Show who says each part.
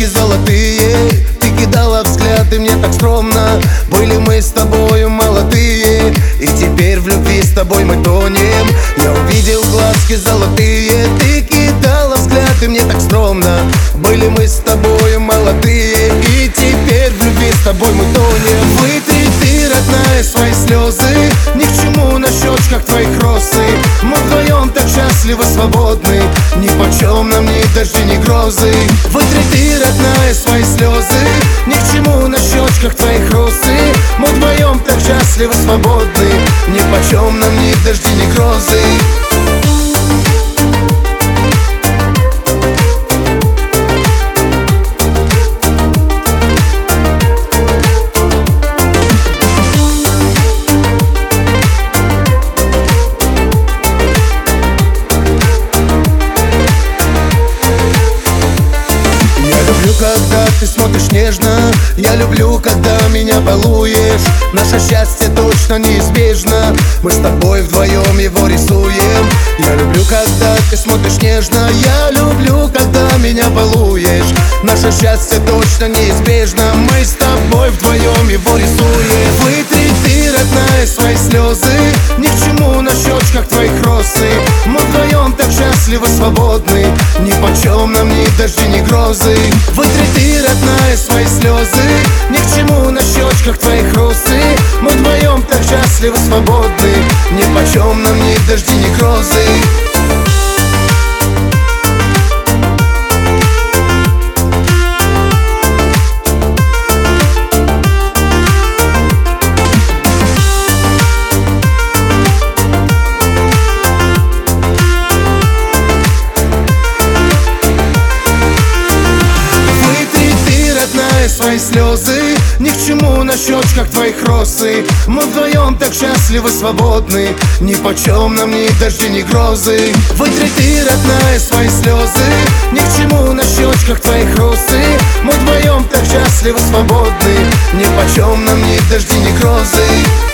Speaker 1: глазки золотые, ты кидала взгляды, мне так скромно. Были мы с тобою молодые, и теперь в любви с тобой мы тонем. Я увидел глазки золотые, ты кидала взгляды, мне так скромно. Были мы с тобою молодые, и теперь в любви с тобой мы тонем. Вытри ты, родная, свои слезы, ни к чему на щечках твоих росы. Мы вдвоем так счастливы, свободны, нипочем нам ни дожди, ни грозы. Вытри ты, родная, свои слезы, ни к чему на щечках твоих росы. Мы вдвоем так счастливы, свободны, нипочем нам ни дожди, ни грозы. Когда ты смотришь нежно, я люблю, когда меня балуешь. Наше счастье точно неизбежно, мы с тобой вдвоем его рисуем. Я люблю, когда ты смотришь нежно, я люблю, когда меня балуешь. Наше счастье точно неизбежно, мы с тобой вдвоем его рисуем. Вытри ты, родная, свои слезы, ни к чему на щечках твоих росы. Мы вдвоем так счастливы, свободны, нипочем нам ни дожди, ни грозы. Вытри ты, родная, свои слезы, ни к чему на щечках твоих росы. Мы вдвоем так счастливы, свободны, нипочем нам ни дожди, ни грозы. Свои слезы, ни к чему на щечках твоих росы. Мы вдвоем так счастливы, свободны, нипочем нам ни дожди, ни грозы. Вытри ты, родная, свои слезы, ни к чему на щечках твоих росы. Мы вдвоем так счастливы, свободны, нипочем нам ни дожди, ни грозы.